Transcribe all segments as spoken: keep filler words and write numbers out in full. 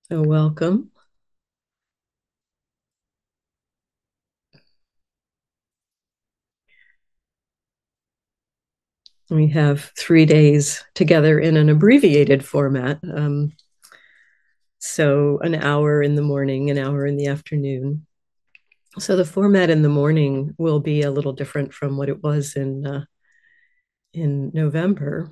So welcome. We have three days together in an abbreviated format. Um, so an hour in the morning, an hour in the afternoon. So the format in the morning will be a little different from what it was in uh, in November.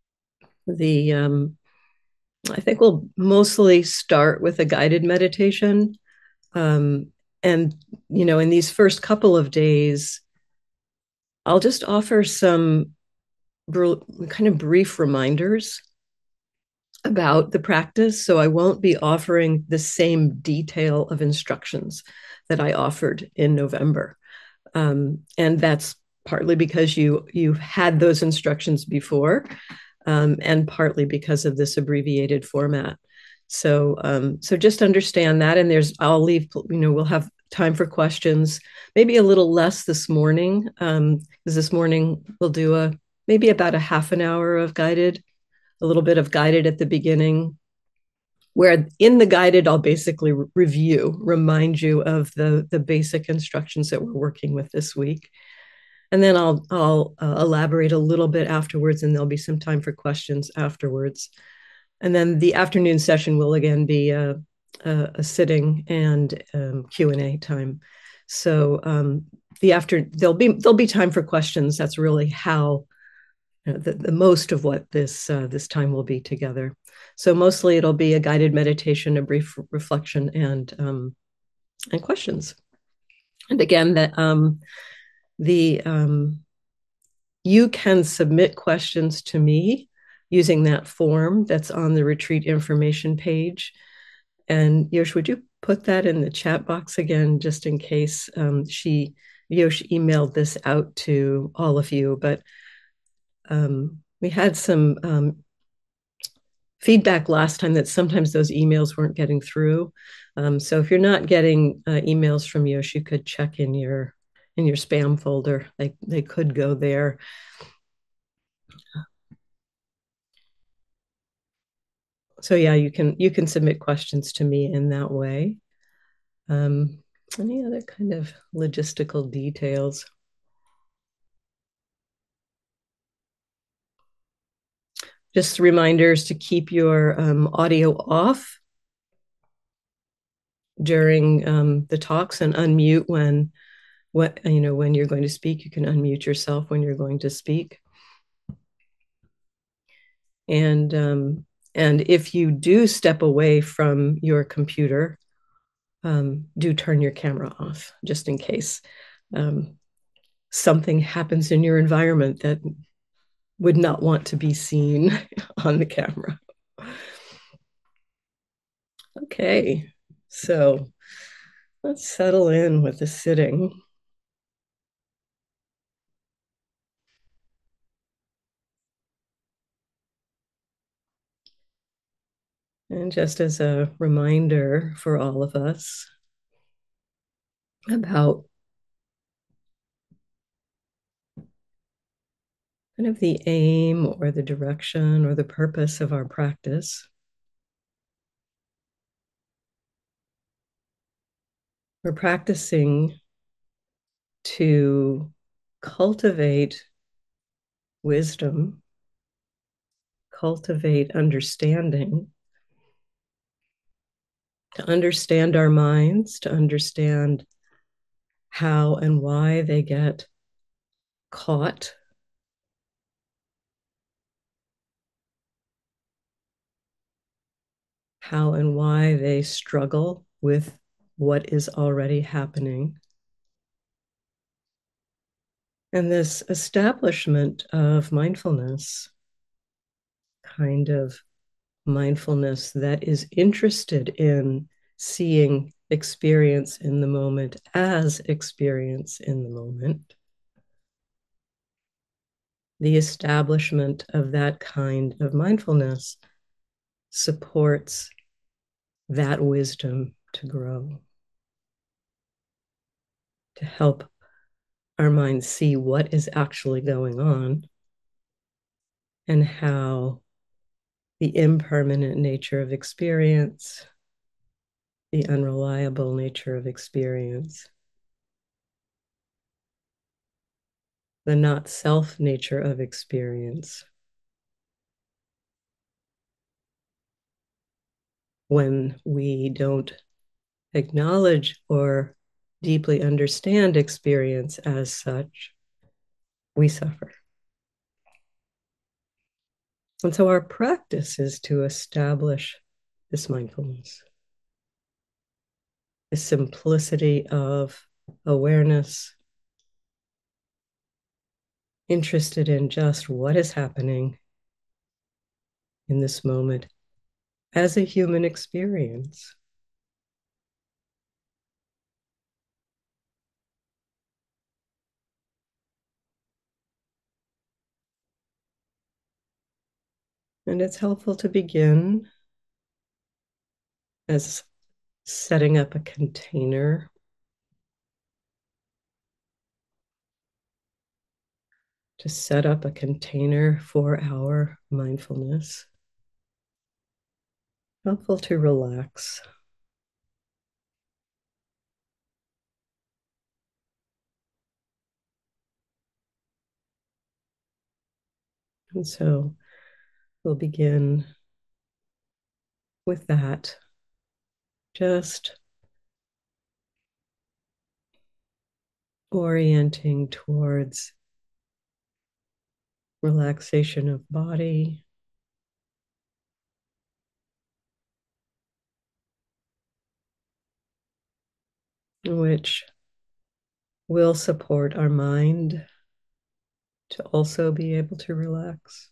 The um, I think we'll mostly start with a guided meditation, um, and you know, in these first couple of days, I'll just offer some kind of brief reminders about the practice. So I won't be offering the same detail of instructions that I offered in November. Um, and that's partly because you you've had those instructions before, um, and partly because of this abbreviated format. So um, so just understand that. And there's I'll leave, you know, we'll have time for questions, maybe a little less this morning, because um, this morning we'll do a maybe about a half an hour of guided, a little bit of guided at the beginning, where in the guided I'll basically review, remind you of the the basic instructions that we're working with this week. And then I'll I'll uh, elaborate a little bit afterwards, and there'll be some time for questions afterwards. And then the afternoon session will again be a, a, a sitting and um, Q and A time. So um, the after there'll be there'll be time for questions. That's really how you know, the, the most of what this uh, this time will be together. So mostly it'll be a guided meditation, a brief reflection, and um, and questions. And again, that um, the um, you can submit questions to me using that form that's on the retreat information page. And Yosh, would you put that in the chat box again, just in case um, she Yosh emailed this out to all of you? But um, we had some um, feedback last time that sometimes those emails weren't getting through. Um, so if you're not getting uh, emails from Yosh, you could check in your in your spam folder. They they could go there. So yeah, you can you can submit questions to me in that way. Um, any other kind of logistical details? Just reminders to keep your um, audio off during um, the talks and unmute when what you know when you're going to speak. You can unmute yourself when you're going to speak. And um, and if you do step away from your computer, um, do turn your camera off just in case um, something happens in your environment that would not want to be seen on the camera. Okay, so let's settle in with the sitting. And just as a reminder for all of us about kind of the aim or the direction or the purpose of our practice, we're practicing to cultivate wisdom, cultivate understanding, to understand our minds, to understand how and why they get caught, how and why they struggle with what is already happening. And this establishment of mindfulness, kind of mindfulness that is interested in seeing experience in the moment as experience in the moment, the establishment of that kind of mindfulness supports that wisdom to grow, to help our minds see what is actually going on and how the impermanent nature of experience, the unreliable nature of experience, the not self nature of experience. When we don't acknowledge or deeply understand experience as such, we suffer. And so our practice is to establish this mindfulness, the simplicity of awareness, interested in just what is happening in this moment as a human experience. And it's helpful to begin as setting up a container, to set up a container for our mindfulness. Helpful to relax. And so we'll begin with that, just orienting towards relaxation of body, which will support our mind to also be able to relax.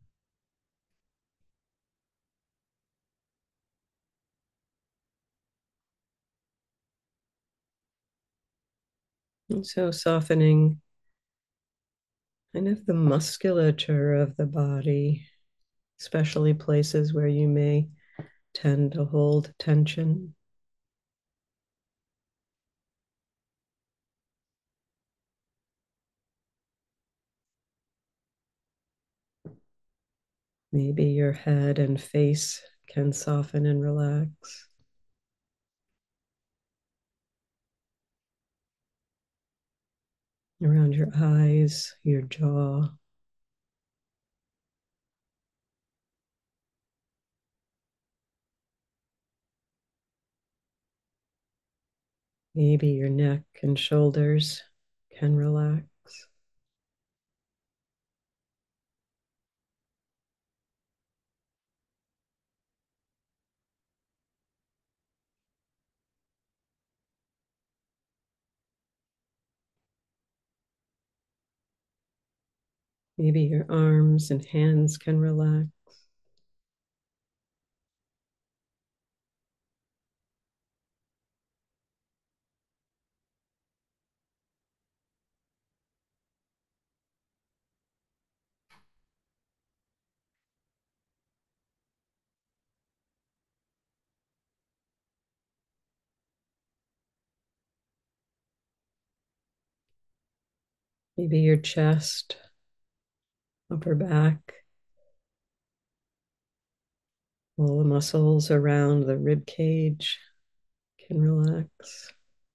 And so softening kind of the musculature of the body, especially places where you may tend to hold tension. Maybe your head and face can soften and relax. Around your eyes, your jaw. Maybe your neck and shoulders can relax. Maybe your arms and hands can relax. Maybe your chest, upper back, all the muscles around the rib cage can relax.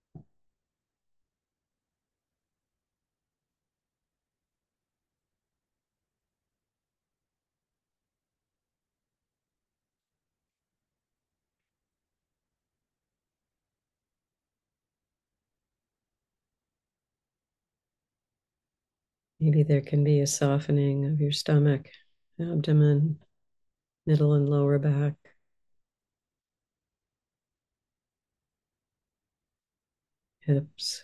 Maybe there can be a softening of your stomach, abdomen, middle and lower back. Hips.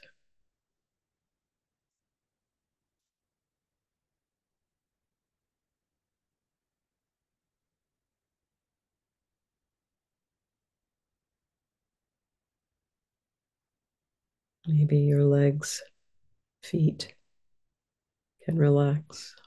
Maybe your legs, feet can relax.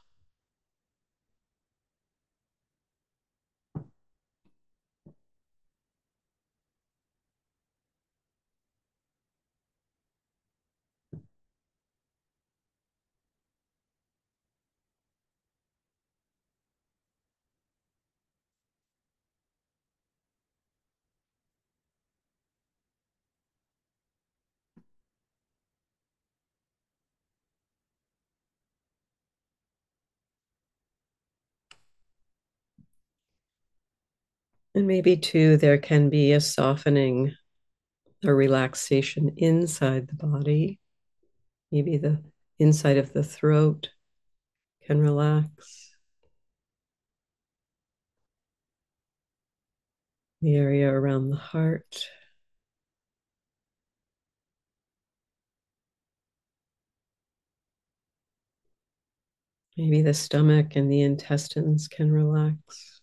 And maybe too, there can be a softening, a relaxation inside the body. Maybe the inside of the throat can relax, the area around the heart. Maybe the stomach and the intestines can relax.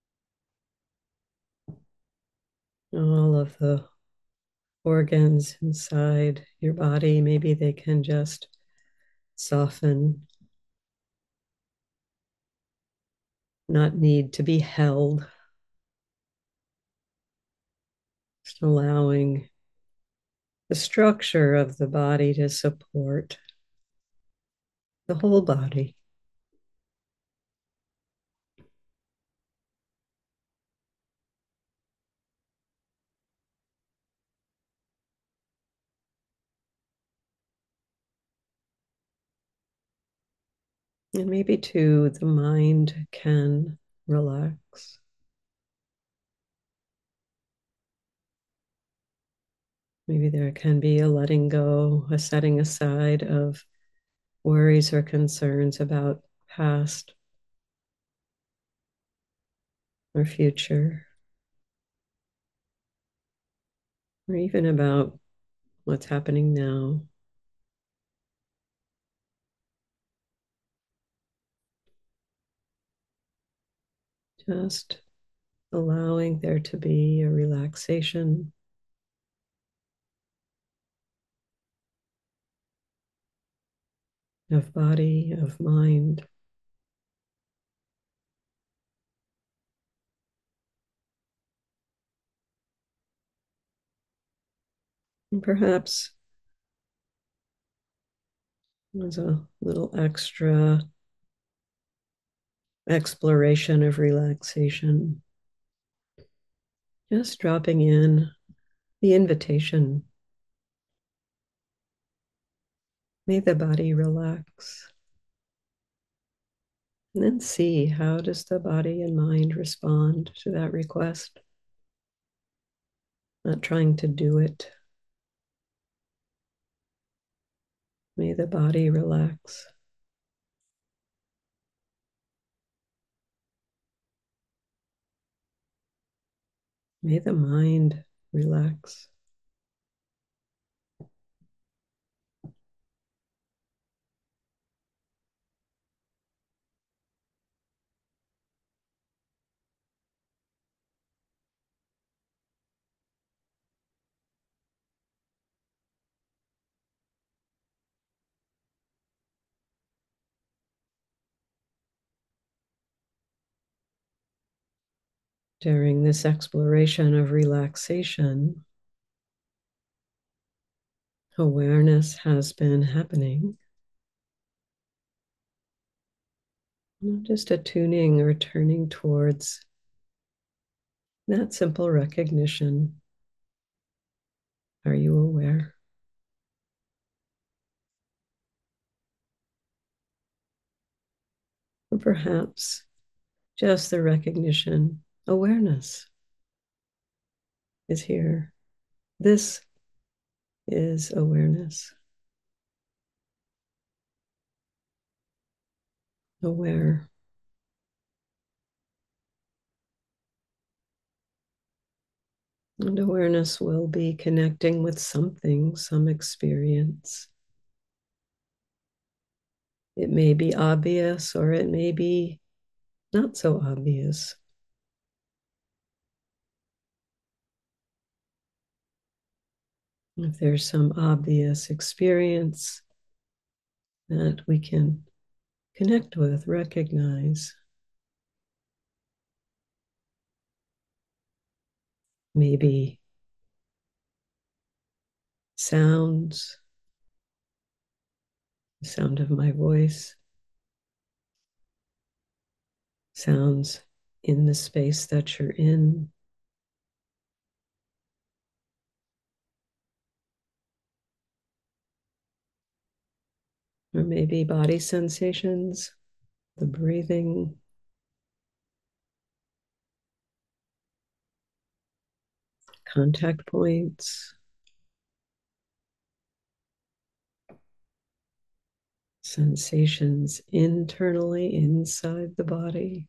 All of the organs inside your body, maybe they can just soften, not need to be held, just allowing the structure of the body to support the whole body. And maybe too, the mind can relax. Maybe there can be a letting go, a setting aside of worries or concerns about past or future, or even about what's happening now. Just allowing there to be a relaxation of body, of mind. And perhaps there's a little extra exploration of relaxation, just dropping in the invitation. May the body relax. And then see, how does the body and mind respond to that request? Not trying to do it. May the body relax. May the mind relax. During this exploration of relaxation, awareness has been happening. Not just attuning or turning towards that simple recognition. Are you aware? Or perhaps just the recognition, awareness is here. This is awareness. Aware. And awareness will be connecting with something, some experience. It may be obvious or it may be not so obvious. If there's some obvious experience that we can connect with, recognize, maybe sounds, the sound of my voice, sounds in the space that you're in. Or maybe body sensations, the breathing, contact points, sensations internally inside the body.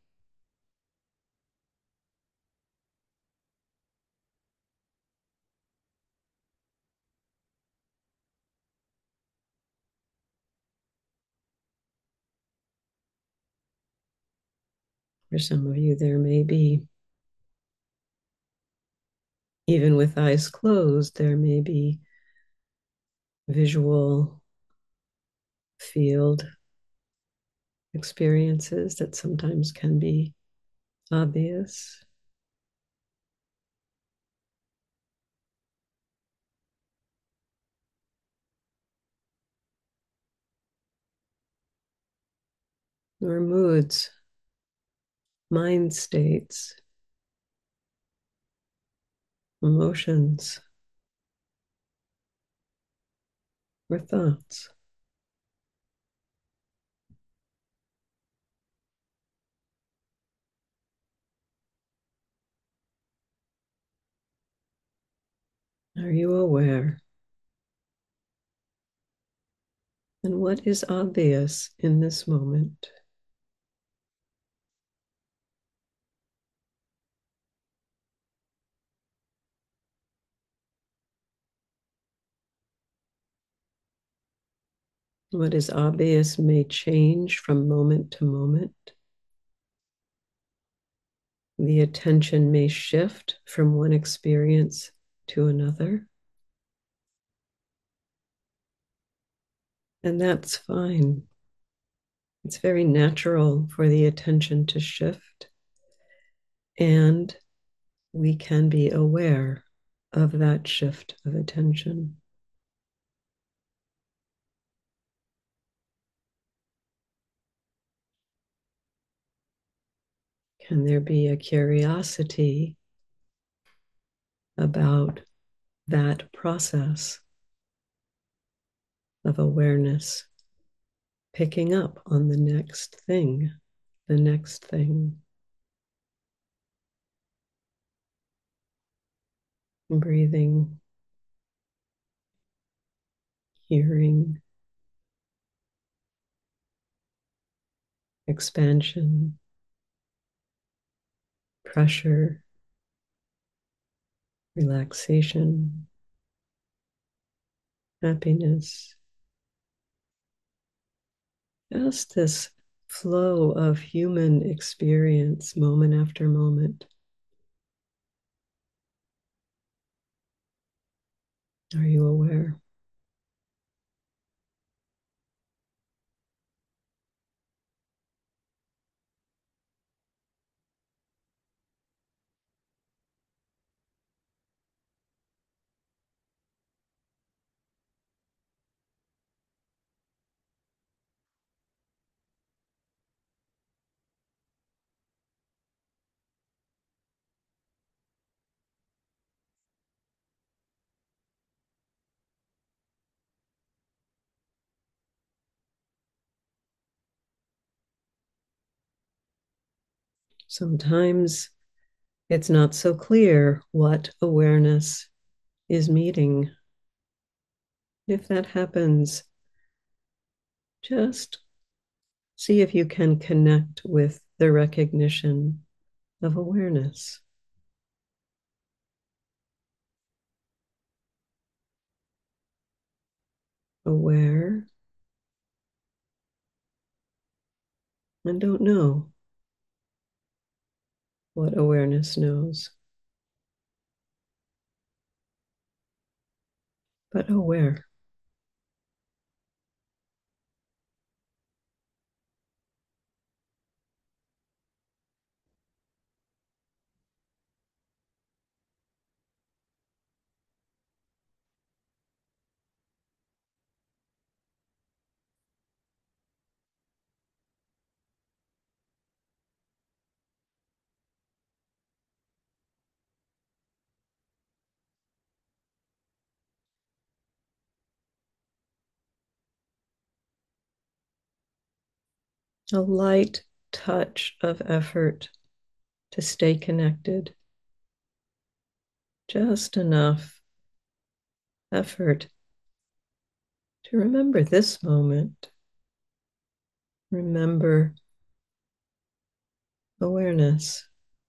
For some of you, there may be, even with eyes closed, there may be visual field experiences that sometimes can be obvious. Or moods, mind states, emotions, or thoughts. Are you aware? And what is obvious in this moment? What is obvious may change from moment to moment. The attention may shift from one experience to another. And that's fine. It's very natural for the attention to shift. And we can be aware of that shift of attention. Can there be a curiosity about that process of awareness, picking up on the next thing, the next thing? Breathing, hearing, expansion, pressure, relaxation, happiness. Just this flow of human experience moment after moment. Are you aware? Sometimes it's not so clear what awareness is meeting. If that happens, just see if you can connect with the recognition of awareness. Aware and don't know what awareness knows, but aware. A light touch of effort to stay connected, just enough effort to remember this moment. Remember awareness,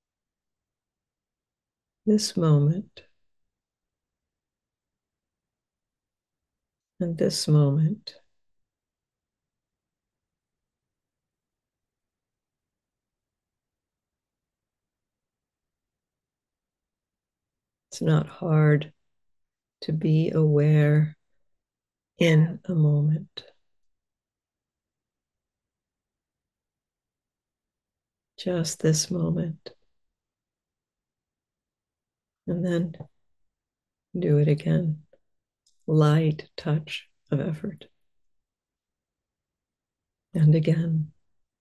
this moment, and this moment. It's not hard to be aware in a moment. Just this moment. And then do it again. Light touch of effort. And again.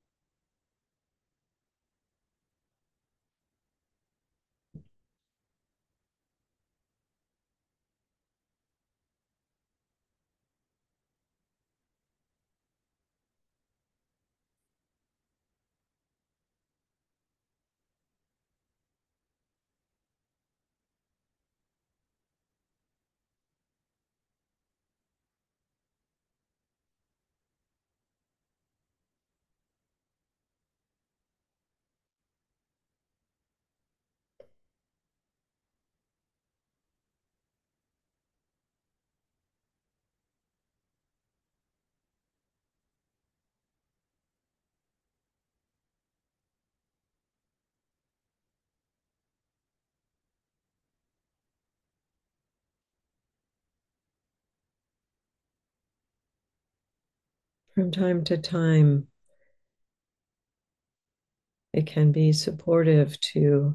From time to time, it can be supportive to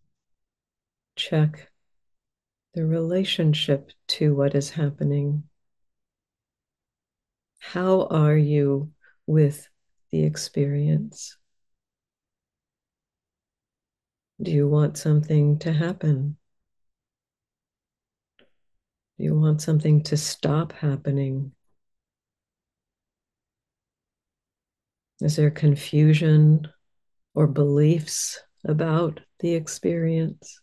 check the relationship to what is happening. How are you with the experience? Do you want something to happen? Do you want something to stop happening? Is there confusion or beliefs about the experience?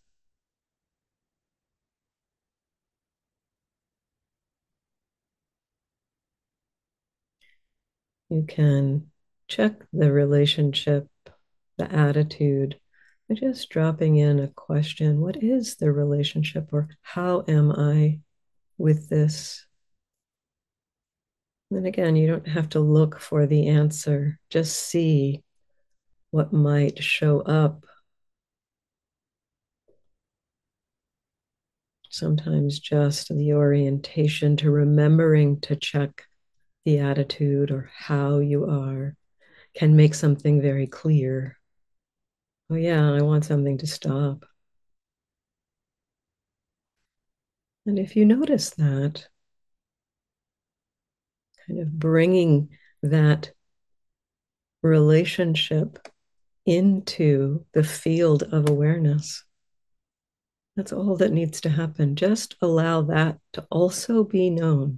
You can check the relationship, the attitude, by just dropping in a question. What is the relationship, or how am I with this? And again, you don't have to look for the answer, just see what might show up. Sometimes just the orientation to remembering to check the attitude or how you are can make something very clear. Oh, yeah, I want something to stop. And if you notice that, kind of bringing that relationship into the field of awareness, that's all that needs to happen. Just allow that to also be known.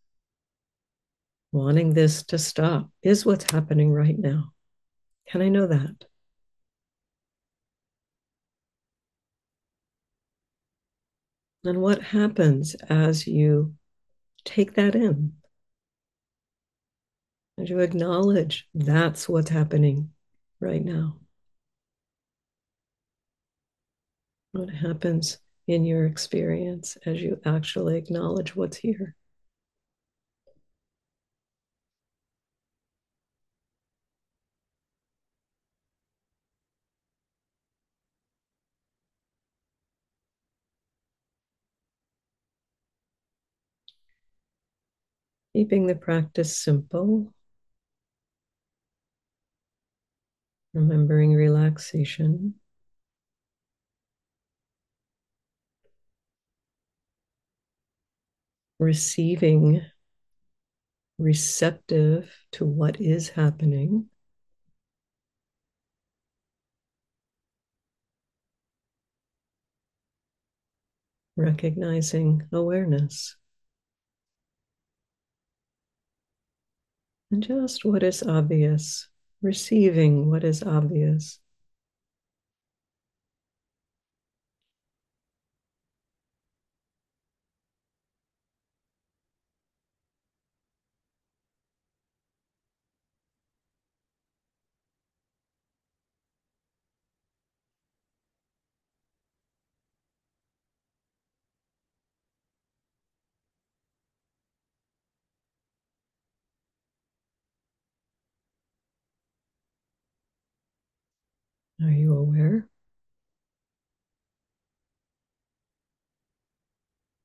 Wanting this to stop is what's happening right now. Can I know that? And what happens as you take that in? As you acknowledge that's what's happening right now? What happens in your experience as you actually acknowledge what's here? Keeping the practice simple, remembering relaxation, receiving, receptive to what is happening, recognizing awareness, and just what is obvious, receiving what is obvious. Are you aware?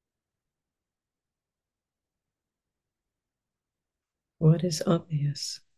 What is obvious?